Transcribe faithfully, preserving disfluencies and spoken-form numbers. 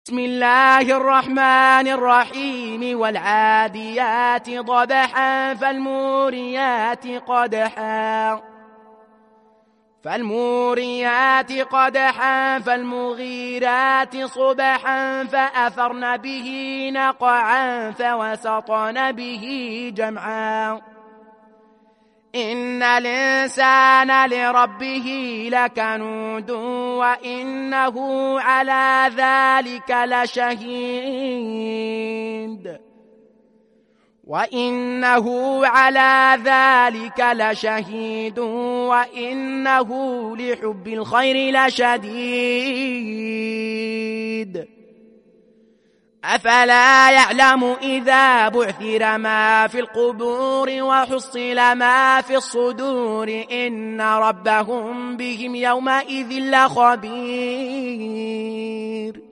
بسم الله الرحمن الرحيم والعاديات ضبحا فالموريات قدحا فالموريات قدحا فالمغيرات صبحا فأثرن به نقعا فوسطن به جمعا إن الإنسان لربه لكنود وإنه على ذلك لشهيد وإنه على ذلك لشهيد وإنه لحب الخير لشديد أفلا يعلم إذا بعثر ما في القبور وحصل ما في الصدور إن ربهم بهم يومئذ لخبير